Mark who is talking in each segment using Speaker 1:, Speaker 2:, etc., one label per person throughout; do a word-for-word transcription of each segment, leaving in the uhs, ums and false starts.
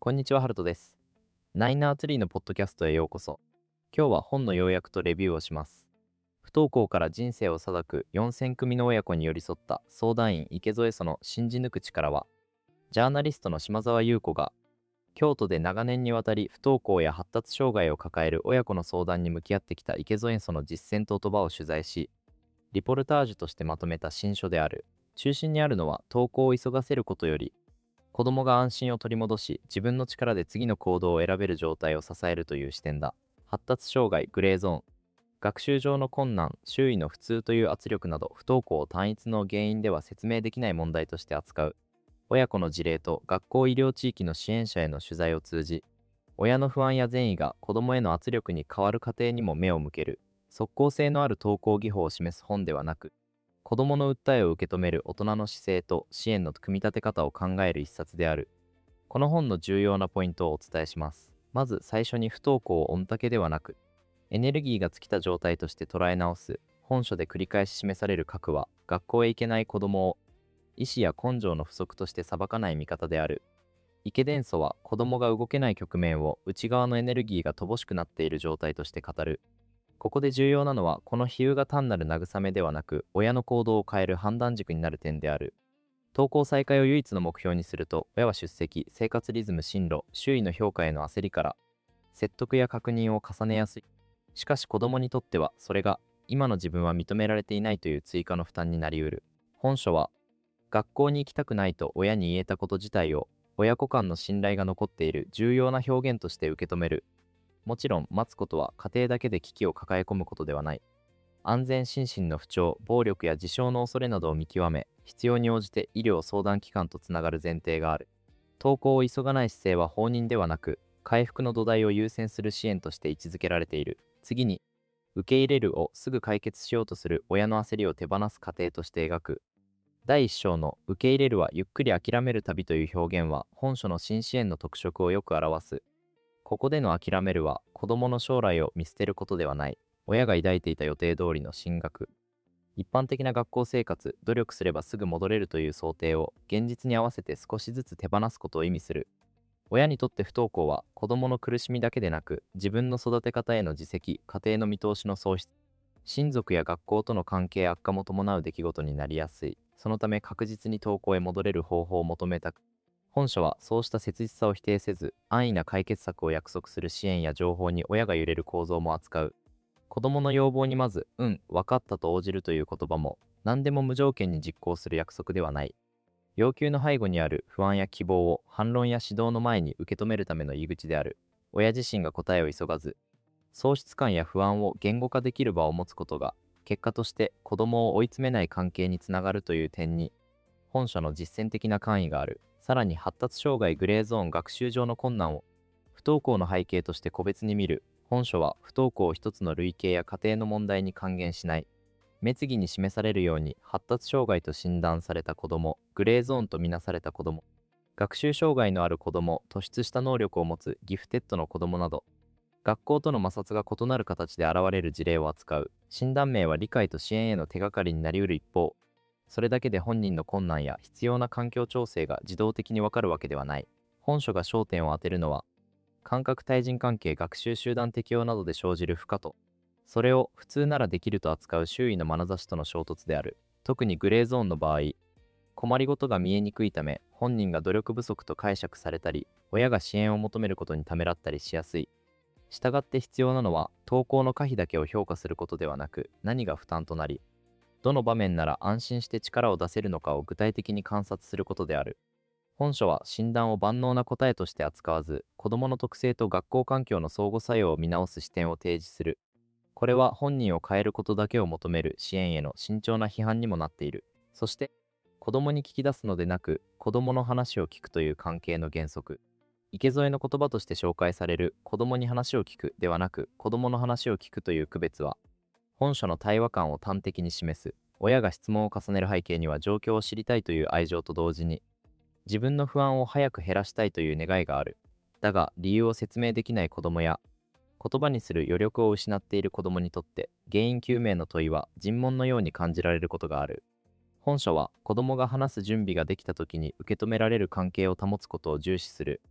Speaker 1: こんにちは、ハルトです。ナイナーツリーのポッドキャストへようこそ。今日は本の要約とレビューをします。不登校から人生を裁くよんせん組の親子に寄り添った相談員池添その信じ抜く力は、ジャーナリストの島沢優子が、京都で長年にわたり不登校や発達障害を抱える親子の相談に向き合ってきた池添その実践と言葉を取材し、リポルタージュとしてまとめた新書である。中心にあるのは登校を急がせることより、子供が安心を取り戻し、自分の力で次の行動を選べる状態を支えるという視点だ。発達障害、グレーゾーン、学習上の困難、周囲の普通という圧力など、不登校を単一の原因では説明できない問題として扱う。親子の事例と学校医療地域の支援者への取材を通じ、親の不安や善意が子供への圧力に変わる過程にも目を向ける、即効性のある登校技法を示す本ではなく、子どもの訴えを受け止める大人の姿勢と支援の組み立て方を考える一冊である。この本の重要なポイントをお伝えします。まず最初に不登校を御嶽ではなく、エネルギーが尽きた状態として捉え直す。本書で繰り返し示される核は、学校へ行けない子どもを意志や根性の不足として裁かない見方である。池伝祖は子どもが動けない局面を内側のエネルギーが乏しくなっている状態として語る。ここで重要なのは、この比喩が単なる慰めではなく、親の行動を変える判断軸になる点である。登校再開を唯一の目標にすると、親は出席、生活リズム、進路、周囲の評価への焦りから、説得や確認を重ねやすい。しかし子供にとっては、それが、今の自分は認められていないという追加の負担になりうる。本書は、学校に行きたくないと親に言えたこと自体を、親子間の信頼が残っている重要な表現として受け止める。もちろん待つことは家庭だけで危機を抱え込むことではない。安全心身の不調、暴力や自傷の恐れなどを見極め、必要に応じて医療相談機関とつながる前提がある。登校を急がない姿勢は放任ではなく、回復の土台を優先する支援として位置づけられている。次に、受け入れるをすぐ解決しようとする親の焦りを手放す過程として描く。だいいっ章の受け入れるはゆっくり諦める旅という表現は、本書の新支援の特色をよく表す。ここでの諦めるは、子供の将来を見捨てることではない。親が抱いていた予定通りの進学。一般的な学校生活、努力すればすぐ戻れるという想定を、現実に合わせて少しずつ手放すことを意味する。親にとって不登校は、子供の苦しみだけでなく、自分の育て方への自責、家庭の見通しの喪失、親族や学校との関係悪化も伴う出来事になりやすい。そのため確実に登校へ戻れる方法を求めたく。本書はそうした切実さを否定せず、安易な解決策を約束する支援や情報に親が揺れる構造も扱う。子供の要望にまず、うん、分かったと応じるという言葉も、何でも無条件に実行する約束ではない。要求の背後にある不安や希望を反論や指導の前に受け止めるための入り口である。親自身が答えを急がず、喪失感や不安を言語化できる場を持つことが、結果として子供を追い詰めない関係につながるという点に、本書の実践的な関意がある。さらに発達障害グレーゾーン学習上の困難を不登校の背景として個別に見る。本書は不登校を一つの類型や家庭の問題に還元しない。滅義に示されるように発達障害と診断された子ども、グレーゾーンとみなされた子ども、学習障害のある子ども、突出した能力を持つギフテッドの子どもなど、学校との摩擦が異なる形で現れる事例を扱う。診断名は理解と支援への手がかりになりうる一方、それだけで本人の困難や必要な環境調整が自動的にわかるわけではない。本書が焦点を当てるのは、感覚対人関係学習集団適応などで生じる負荷と、それを普通ならできると扱う周囲の眼差しとの衝突である。特にグレーゾーンの場合、困りごとが見えにくいため、本人が努力不足と解釈されたり、親が支援を求めることにためらったりしやすい。したがって必要なのは、登校の可否だけを評価することではなく、何が負担となり、どの場面なら安心して力を出せるのかを具体的に観察することである。本書は診断を万能な答えとして扱わず、子どもの特性と学校環境の相互作用を見直す視点を提示する。これは本人を変えることだけを求める支援への慎重な批判にもなっている。そして、子どもに聞き出すのでなく、子どもの話を聞くという関係の原則。池添の言葉として紹介される子どもに話を聞くではなく、子どもの話を聞くという区別は、本書の対話感を端的に示す。親が質問を重ねる背景には状況を知りたいという愛情と同時に、自分の不安を早く減らしたいという願いがある。だが、理由を説明できない子供や、言葉にする余力を失っている子供にとって、原因究明の問いは尋問のように感じられることがある。本書は、子供が話す準備ができた時に受け止められる関係を保つことを重視する。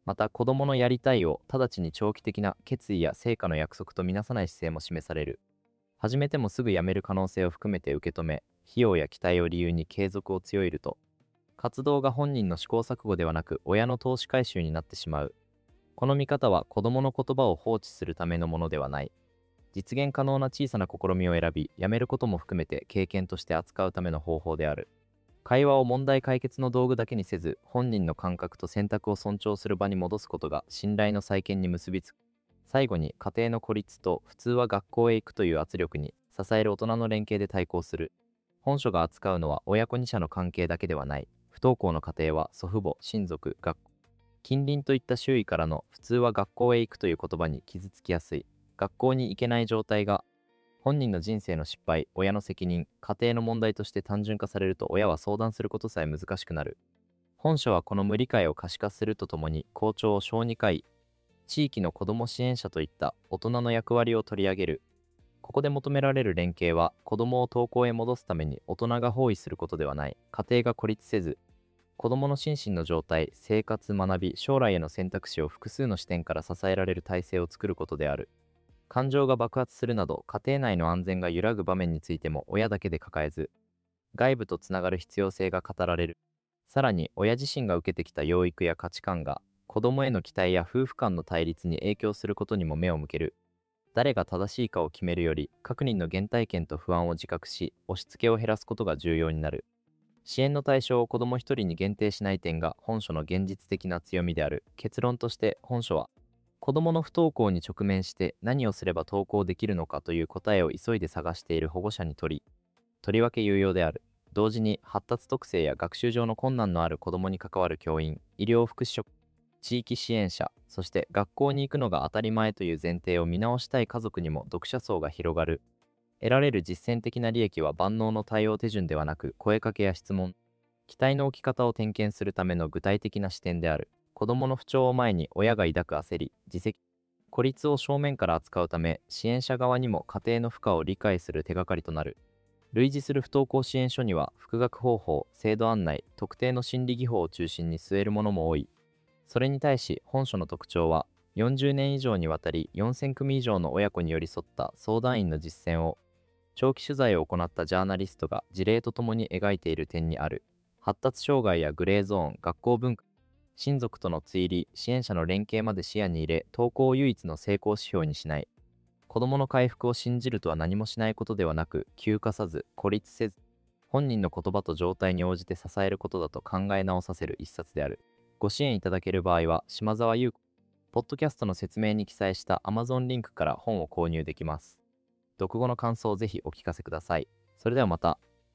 Speaker 1: また、子供のやりたいを直ちに長期的な決意や成果の約束とみなさない姿勢も示される。始めてもすぐやめる可能性を含めて受け止め、費用や期待を理由に継続を強いると、活動が本人の試行錯誤ではなく親の投資回収になってしまう。この見方は子供の言葉を放置するためのものではない。実現可能な小さな試みを選び、やめることも含めて経験として扱うための方法である。会話を問題解決の道具だけにせず、本人の感覚と選択を尊重する場に戻すことが信頼の再建に結びつく。最後に、家庭の孤立と普通は学校へ行くという圧力に支える大人の連携で対抗する。本書が扱うのは親子二者の関係だけではない。不登校の家庭は祖父母、親族、学校、近隣といった周囲からの普通は学校へ行くという言葉に傷つきやすい。学校に行けない状態が本人の人生の失敗、親の責任、家庭の問題として単純化されると、親は相談することさえ難しくなる。本書はこの無理解を可視化するとともに、校長、小児科医、地域の子ども支援者といった大人の役割を取り上げる。ここで求められる連携は、子どもを登校へ戻すために大人が包囲することではない。家庭が孤立せず、子どもの心身の状態、生活、学び、将来への選択肢を複数の視点から支えられる体制を作ることである。感情が爆発するなど家庭内の安全が揺らぐ場面についても親だけで抱えず、外部とつながる必要性が語られる。さらに、親自身が受けてきた養育や価値観が子供への期待や夫婦間の対立に影響することにも目を向ける。誰が正しいかを決めるより、各人の原体験と不安を自覚し、押し付けを減らすことが重要になる。支援の対象を子供一人に限定しない点が本書の現実的な強みである。結論として、本書は子供の不登校に直面して何をすれば登校できるのかという答えを急いで探している保護者にとり、とりわけ有用である。同時に、発達特性や学習上の困難のある子供に関わる教員、医療福祉職、地域支援者、そして学校に行くのが当たり前という前提を見直したい家族にも読者層が広がる。得られる実践的な利益は万能の対応手順ではなく、声かけや質問、期待の置き方を点検するための具体的な視点である。子どもの不調を前に親が抱く焦り、自責、孤立を正面から扱うため、支援者側にも家庭の負荷を理解する手がかりとなる。類似する不登校支援書には、復学方法、制度案内、特定の心理技法を中心に据えるものも多い。それに対し、本書の特徴は、よんじゅうねん以上にわたりよんせん組以上の親子に寄り添った相談員の実践を、長期取材を行ったジャーナリストが事例とともに描いている点にある。発達障害やグレーゾーン、学校文化、親族との追離、支援者の連携まで視野に入れ、登校を唯一の成功指標にしない。子どもの回復を信じるとは何もしないことではなく、休暇さず、孤立せず、本人の言葉と状態に応じて支えることだと考え直させる一冊である。ご支援いただける場合は、島沢優子、ポッドキャストの説明に記載した Amazon リンクから本を購入できます。読後の感想をぜひお聞かせください。それではまた。